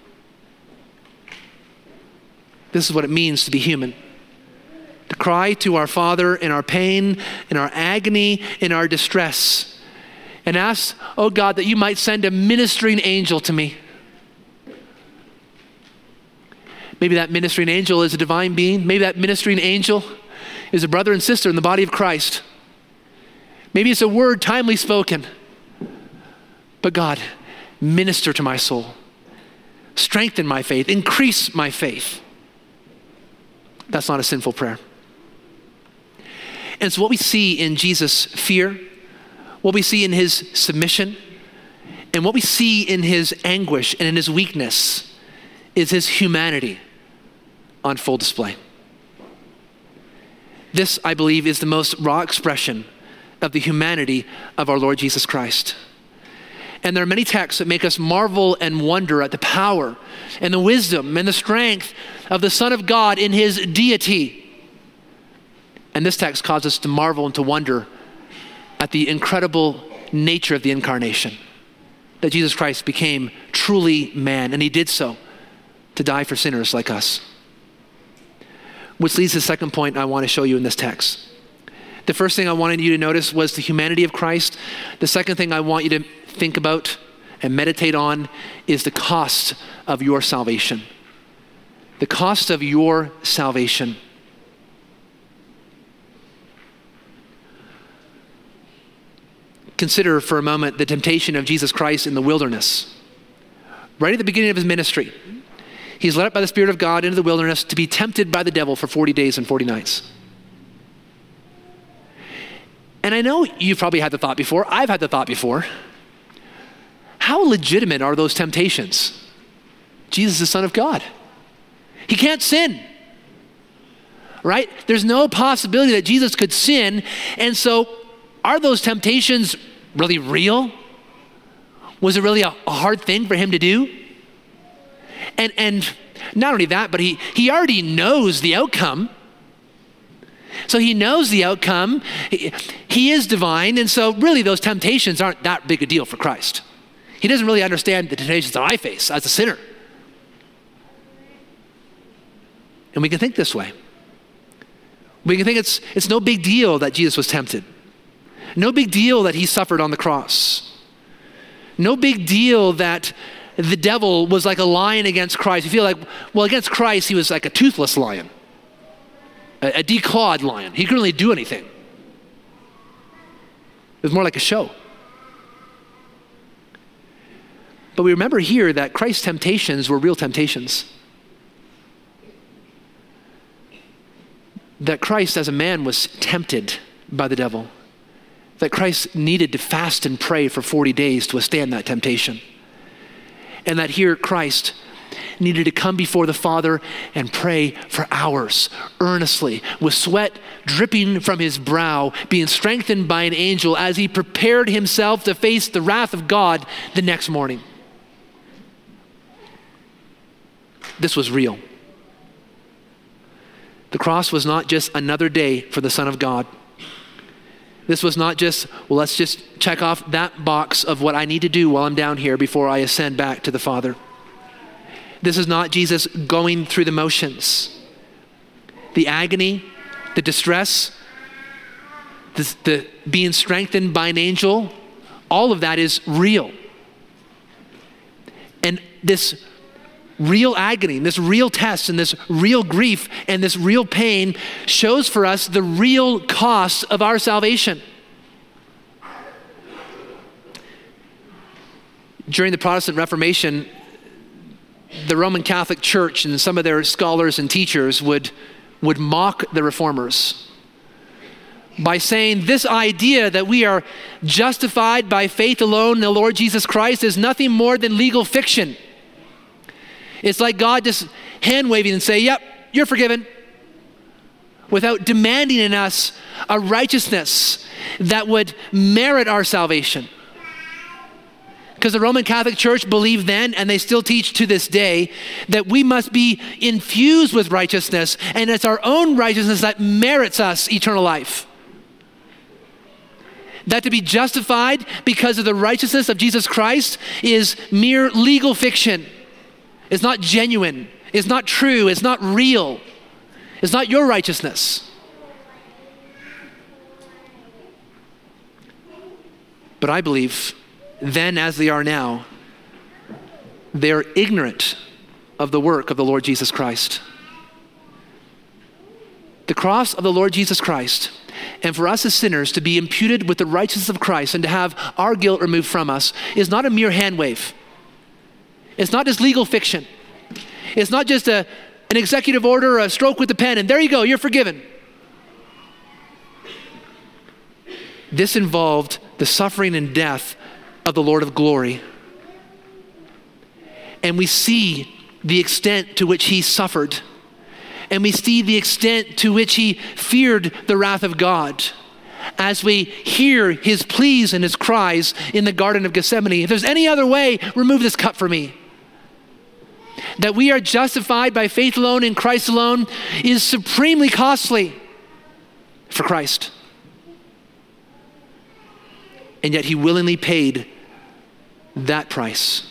This is what it means to be human. To cry to our Father in our pain, in our agony, in our distress, and ask, "Oh God, that you might send a ministering angel to me." Maybe that ministering angel is a divine being. Maybe that ministering angel is a brother and sister in the body of Christ. Maybe it's a word timely spoken. But God, minister to my soul. Strengthen my faith. Increase my faith. That's not a sinful prayer. And so what we see in Jesus' fear, what we see in his submission, and what we see in his anguish and in his weakness is his humanity on full display. This, I believe, is the most raw expression of the humanity of our Lord Jesus Christ. And there are many texts that make us marvel and wonder at the power and the wisdom and the strength of the Son of God in his deity. And this text causes us to marvel and to wonder at the incredible nature of the incarnation. That Jesus Christ became truly man, and he did so to die for sinners like us. Which leads to the second point I want to show you in this text. The first thing I wanted you to notice was the humanity of Christ. The second thing I want you to think about and meditate on is the cost of your salvation. The cost of your salvation. Consider for a moment the temptation of Jesus Christ in the wilderness. Right at the beginning of his ministry, He's led up by the Spirit of God into the wilderness to be tempted by the devil for forty days and forty nights. And I know you've probably had the thought before. I've had the thought before. How legitimate are those temptations? Jesus is the Son of God. He can't sin, right? There's no possibility that Jesus could sin. And so are those temptations really real? Was it really a, a hard thing for him to do? And and not only that, but he, he already knows the outcome. So he knows the outcome. He, he is divine. And so really those temptations aren't that big a deal for Christ. He doesn't really understand the temptations that I face as a sinner. And we can think this way. We can think it's it's no big deal that Jesus was tempted. No big deal that he suffered on the cross. No big deal that the devil was like a lion against Christ. You feel like, well, against Christ, he was like a toothless lion, a, a declawed lion. He couldn't really do anything. It was more like a show. But we remember here that Christ's temptations were real temptations. That Christ as a man was tempted by the devil. That Christ needed to fast and pray for forty days to withstand that temptation. And that here Christ needed to come before the Father and pray for hours, earnestly, with sweat dripping from his brow, being strengthened by an angel as he prepared himself to face the wrath of God the next morning. This was real. The cross was not just another day for the Son of God. This was not just, well, let's just check off that box of what I need to do while I'm down here before I ascend back to the Father. This is not Jesus going through the motions. The agony, the distress, the, the being strengthened by an angel, all of that is real. And this real agony, this real test, and this real grief, and this real pain shows for us the real cost of our salvation. During the Protestant Reformation, the Roman Catholic Church and some of their scholars and teachers would, would mock the reformers by saying this idea that we are justified by faith alone in the Lord Jesus Christ is nothing more than legal fiction. It's like God just hand waving and say, yep, you're forgiven, without demanding in us a righteousness that would merit our salvation. Because the Roman Catholic Church believed then, and they still teach to this day, that we must be infused with righteousness, and it's our own righteousness that merits us eternal life. That to be justified because of the righteousness of Jesus Christ is mere legal fiction. It's not genuine. It's not true. It's not real. It's not your righteousness. But I believe, then as they are now, they are ignorant of the work of the Lord Jesus Christ. The cross of the Lord Jesus Christ, and for us as sinners to be imputed with the righteousness of Christ and to have our guilt removed from us, is not a mere hand wave. It's not just legal fiction. It's not just a, an executive order or a stroke with the pen, and there you go, you're forgiven. This involved the suffering and death of the Lord of glory. And we see the extent to which he suffered. And we see the extent to which he feared the wrath of God. As we hear his pleas and his cries in the Garden of Gethsemane, if there's any other way, remove this cup from me. That we are justified by faith alone in Christ alone is supremely costly for Christ. And yet he willingly paid that price.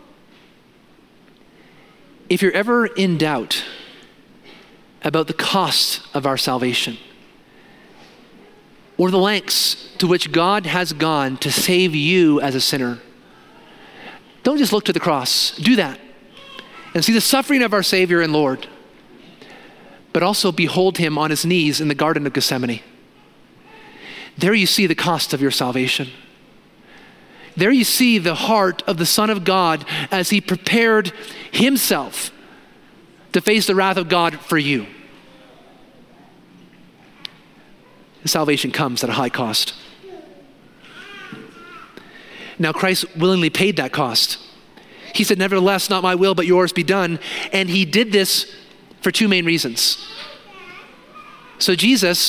If you're ever in doubt about the cost of our salvation, or the lengths to which God has gone to save you as a sinner, don't just look to the cross. Do that and see the suffering of our Savior and Lord, but also behold him on his knees in the Garden of Gethsemane. There you see the cost of your salvation. There you see the heart of the Son of God as he prepared himself to face the wrath of God for you. Salvation comes at a high cost. Now, Christ willingly paid that cost. He said, nevertheless, not my will, but yours be done. And he did this for two main reasons. So Jesus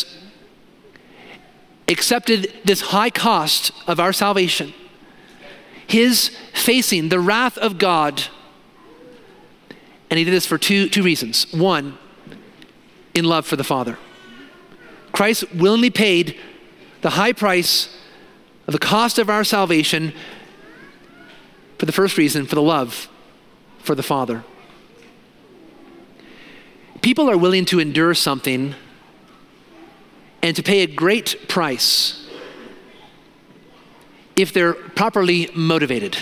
accepted this high cost of our salvation, his facing the wrath of God. And he did this for two, two reasons. One, in love for the Father. Christ willingly paid the high price of the cost of our salvation for the first reason, for the love for the Father. People are willing to endure something and to pay a great price if they're properly motivated.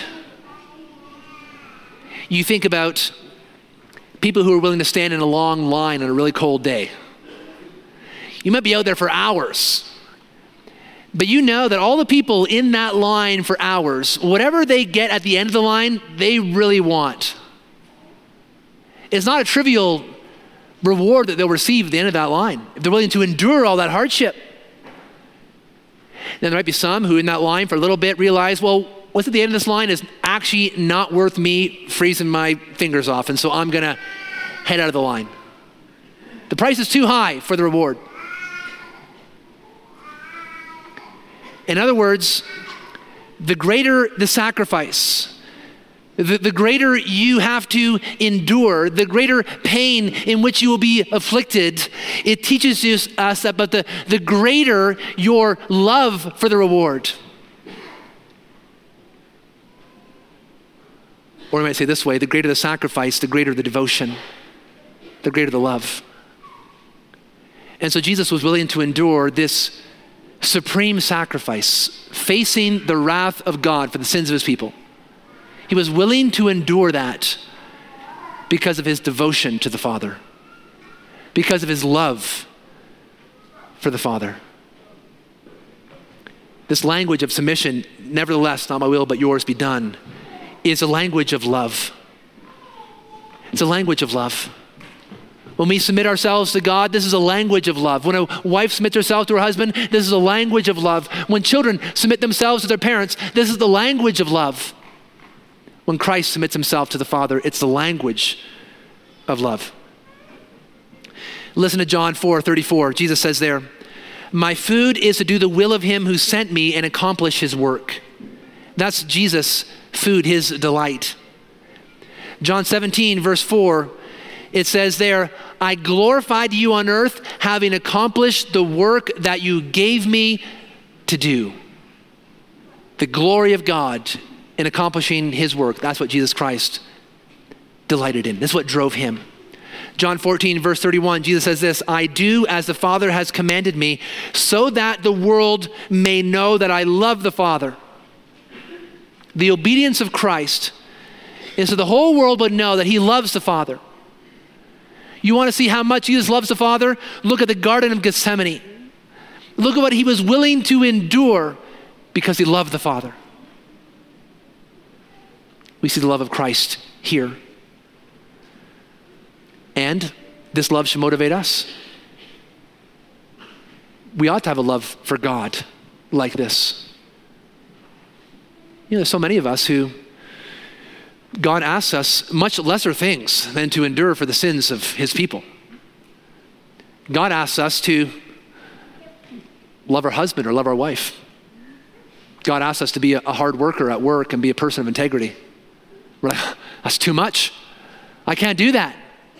You think about people who are willing to stand in a long line on a really cold day. You might be out there for hours, but you know that all the people in that line for hours, whatever they get at the end of the line, they really want. It's not a trivial reward that they'll receive at the end of that line, if they're willing to endure all that hardship. Then there might be some who in that line for a little bit realize, well, what's at the end of this line is actually not worth me freezing my fingers off, and so I'm gonna head out of the line. The price is too high for the reward. In other words, the greater the sacrifice, the, the greater you have to endure, the greater pain in which you will be afflicted, it teaches us about the, the greater your love for the reward. Or I might say this way, the greater the sacrifice, the greater the devotion, the greater the love. And so Jesus was willing to endure this supreme sacrifice, facing the wrath of God for the sins of his people. He was willing to endure that because of his devotion to the Father, because of his love for the Father. This language of submission, nevertheless, not my will, but yours be done, is a language of love. It's a language of love. When we submit ourselves to God, this is a language of love. When a wife submits herself to her husband, this is a language of love. When children submit themselves to their parents, this is the language of love. When Christ submits himself to the Father, it's the language of love. Listen to John four thirty-four. Jesus says there, my food is to do the will of him who sent me and accomplish his work. That's Jesus' food, his delight. John seventeen, verse four, it says there, I glorified you on earth, having accomplished the work that you gave me to do. The glory of God in accomplishing his work. That's what Jesus Christ delighted in. That's what drove him. John fourteen, verse thirty-one, Jesus says this, I do as the Father has commanded me, so that the world may know that I love the Father. The obedience of Christ is so the whole world would know that he loves the Father. You want to see how much Jesus loves the Father? Look at the Garden of Gethsemane. Look at what he was willing to endure because he loved the Father. We see the love of Christ here. And this love should motivate us. We ought to have a love for God like this. You know, there's so many of us who God asks us much lesser things than to endure for the sins of his people. God asks us to love our husband or love our wife. God asks us to be a hard worker at work and be a person of integrity. We're like, that's too much. I can't do that.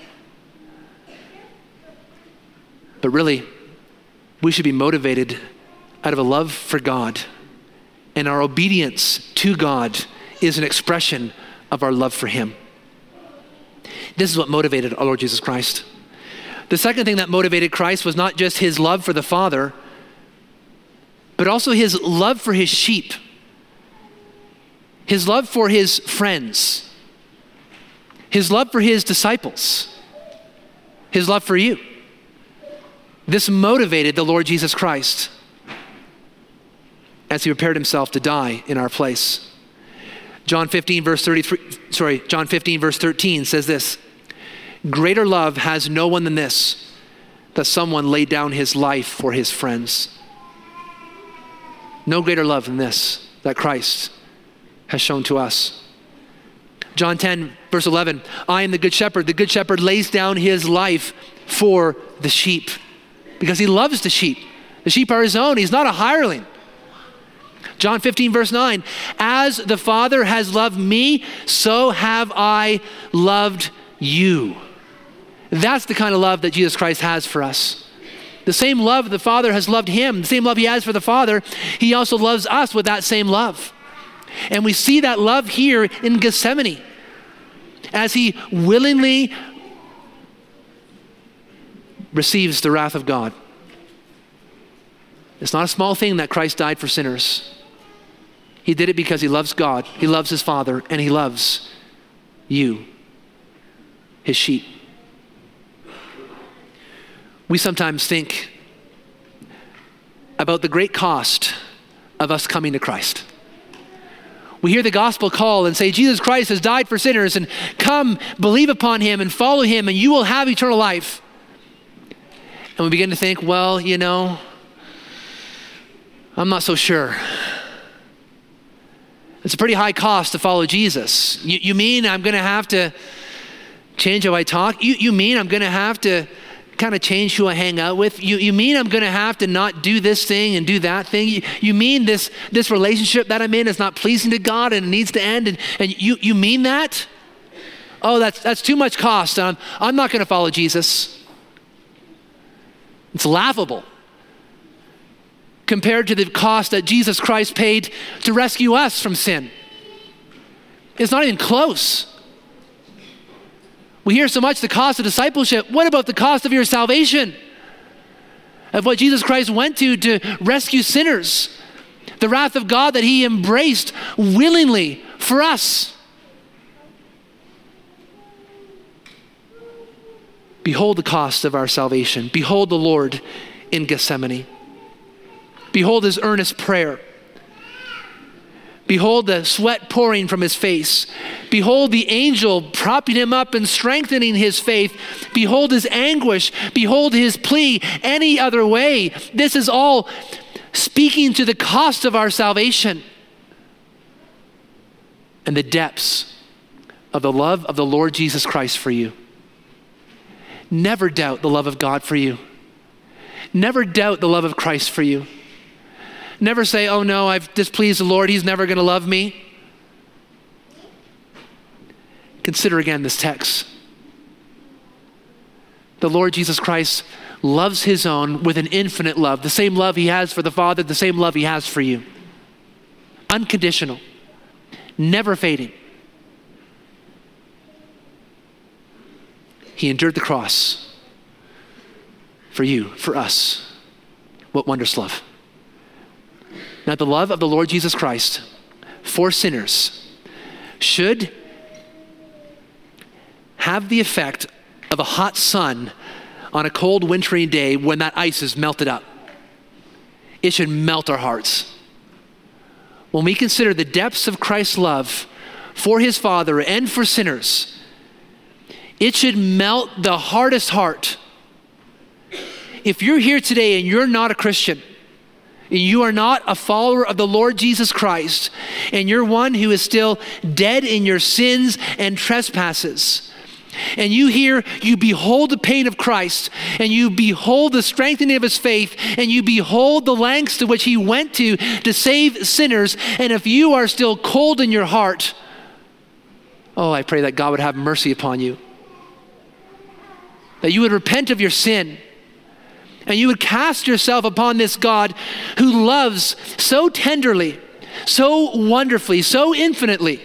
But really, we should be motivated out of a love for God. And our obedience to God is an expression of our love for him. This is what motivated our Lord Jesus Christ. The second thing that motivated Christ was not just his love for the Father, but also his love for his sheep, his love for his friends, his love for his disciples, his love for you. This motivated the Lord Jesus Christ as he prepared himself to die in our place. John fifteen verse thirty-three, sorry, John fifteen verse thirteen says this, Greater love has no one than this, that someone laid down his life for his friends. No greater love than this that Christ has shown to us. John ten, verse eleven, I am the good shepherd. The good shepherd lays down his life for the sheep because he loves the sheep. The sheep are his own. He's not a hireling. John fifteen, verse nine, as the Father has loved me, so have I loved you. That's the kind of love that Jesus Christ has for us. The same love the Father has loved him, the same love he has for the Father, he also loves us with that same love. And we see that love here in Gethsemane as he willingly receives the wrath of God. It's not a small thing that Christ died for sinners. He did it because he loves God, he loves his Father, and he loves you, his sheep. We sometimes think about the great cost of us coming to Christ. We hear the gospel call and say, Jesus Christ has died for sinners, and come, believe upon him and follow him, and you will have eternal life. And we begin to think, well, you know, I'm not so sure. It's a pretty high cost to follow Jesus. You, you mean I'm going to have to change how I talk? You, you mean I'm going to have to kind of change who I hang out with? You, you mean I'm going to have to not do this thing and do that thing? You, you mean this, this relationship that I'm in is not pleasing to God and it needs to end? And, and you, you mean that? Oh, that's, that's too much cost. I'm, I'm not going to follow Jesus. It's laughable compared to the cost that Jesus Christ paid to rescue us from sin. It's not even close. We hear so much the cost of discipleship. What about the cost of your salvation? Of what Jesus Christ went to to rescue sinners. The wrath of God that he embraced willingly for us. Behold the cost of our salvation. Behold the Lord in Gethsemane. Behold his earnest prayer. Behold the sweat pouring from his face. Behold the angel propping him up and strengthening his faith. Behold his anguish. Behold his plea. Any other way. This is all speaking to the cost of our salvation and the depths of the love of the Lord Jesus Christ for you. Never doubt the love of God for you. Never doubt the love of Christ for you. Never say, oh no, I've displeased the Lord. He's never going to love me. Consider again this text. The Lord Jesus Christ loves his own with an infinite love. The same love he has for the Father, the same love he has for you. Unconditional. Never fading. He endured the cross for you, for us. What wondrous love. Now, the love of the Lord Jesus Christ for sinners should have the effect of a hot sun on a cold wintry day when that ice is melted up. It should melt our hearts. When we consider the depths of Christ's love for his Father and for sinners, it should melt the hardest heart. If you're here today and you're not a Christian, you are not a follower of the Lord Jesus Christ, and you're one who is still dead in your sins and trespasses, and you hear, you behold the pain of Christ, and you behold the strengthening of his faith, and you behold the lengths to which he went to to save sinners, and if you are still cold in your heart, oh, I pray that God would have mercy upon you, that you would repent of your sin, and you would cast yourself upon this God who loves so tenderly, so wonderfully, so infinitely,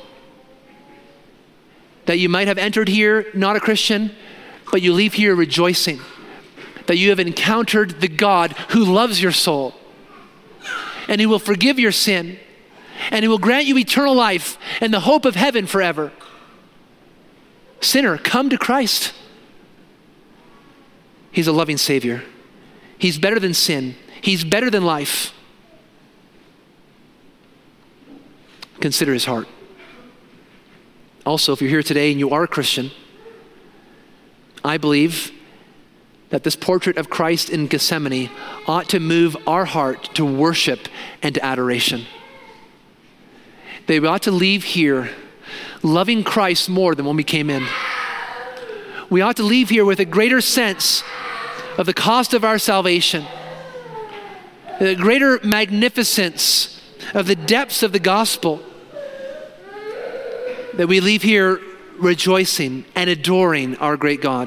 that you might have entered here not a Christian, but you leave here rejoicing that you have encountered the God who loves your soul, and he will forgive your sin, and he will grant you eternal life and the hope of heaven forever. Sinner, come to Christ. He's a loving Savior. He's better than sin. He's better than life. Consider his heart. Also, if you're here today and you are a Christian, I believe that this portrait of Christ in Gethsemane ought to move our heart to worship and to adoration. They ought to leave here loving Christ more than when we came in. We ought to leave here with a greater sense of the cost of our salvation, a greater magnificence of the depths of the gospel, that we leave here rejoicing and adoring our great God.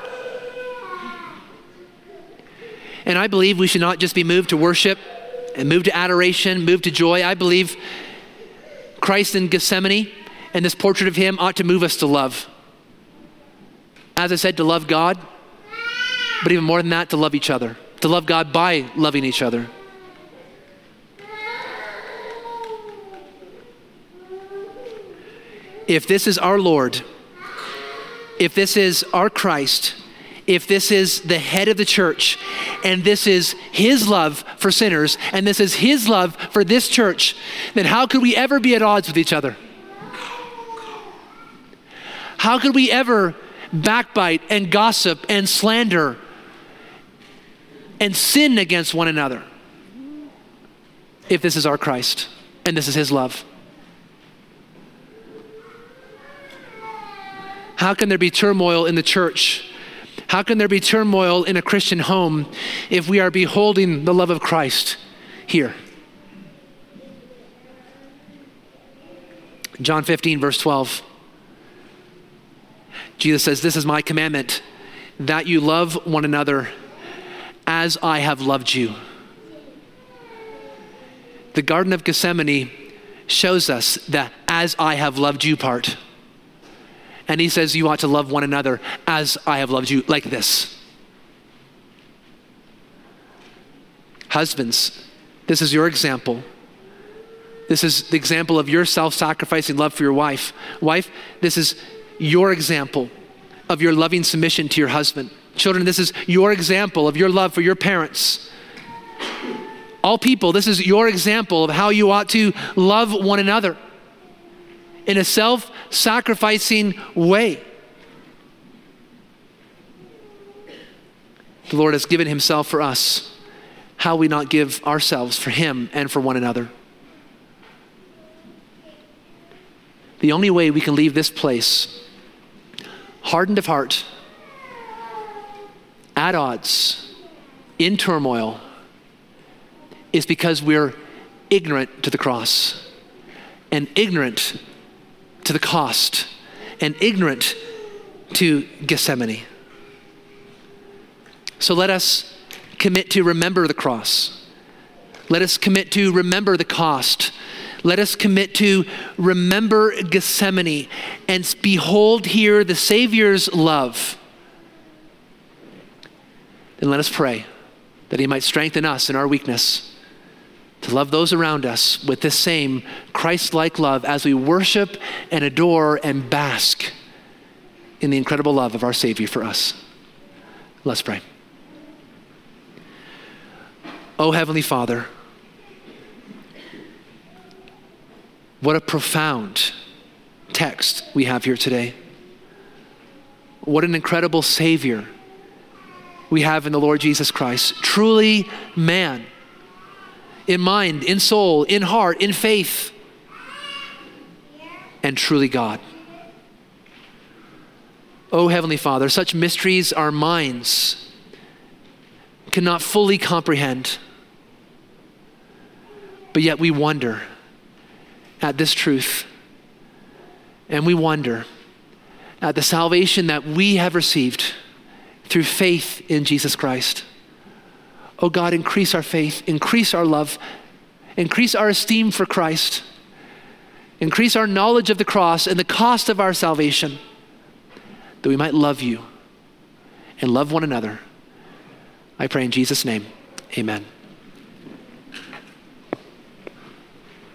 And I believe we should not just be moved to worship and moved to adoration, moved to joy. I believe Christ in Gethsemane and this portrait of him ought to move us to love. As I said, to love God, but even more than that, to love each other. To love God by loving each other. If this is our Lord, if this is our Christ, if this is the head of the church, and this is his love for sinners, and this is his love for this church, then how could we ever be at odds with each other? How could we ever backbite and gossip and slander and sin against one another if this is our Christ and this is his love? How can there be turmoil in the church? How can there be turmoil in a Christian home if we are beholding the love of Christ here? John fifteen, verse twelve. Jesus says, "This is my commandment, that you love one another as I have loved you." The Garden of Gethsemane shows us that "as I have loved you" part. And he says you ought to love one another as I have loved you, like this. Husbands, this is your example. This is the example of your self-sacrificing love for your wife. Wife, this is your example of your loving submission to your husband. Children, this is your example of your love for your parents. All people, this is your example of how you ought to love one another in a self-sacrificing way. The Lord has given himself for us. How we not give ourselves for him and for one another? The only way we can leave this place hardened of heart, at odds, in turmoil, is because we're ignorant to the cross and ignorant to the cost and ignorant to Gethsemane. So let us commit to remember the cross. Let us commit to remember the cost. Let us commit to remember Gethsemane and behold here the Savior's love. Then let us pray that he might strengthen us in our weakness to love those around us with this same Christ-like love as we worship and adore and bask in the incredible love of our Savior for us. Let's pray. Oh, Heavenly Father, what a profound text we have here today. What an incredible Savior we have in the Lord Jesus Christ. Truly man, in mind, in soul, in heart, in faith, and truly God. Oh, Heavenly Father, such mysteries our minds cannot fully comprehend, but yet we wonder at this truth, and we wonder at the salvation that we have received through faith in Jesus Christ. Oh God, increase our faith, increase our love, increase our esteem for Christ, increase our knowledge of the cross and the cost of our salvation, that we might love you and love one another. I pray in Jesus' name, amen.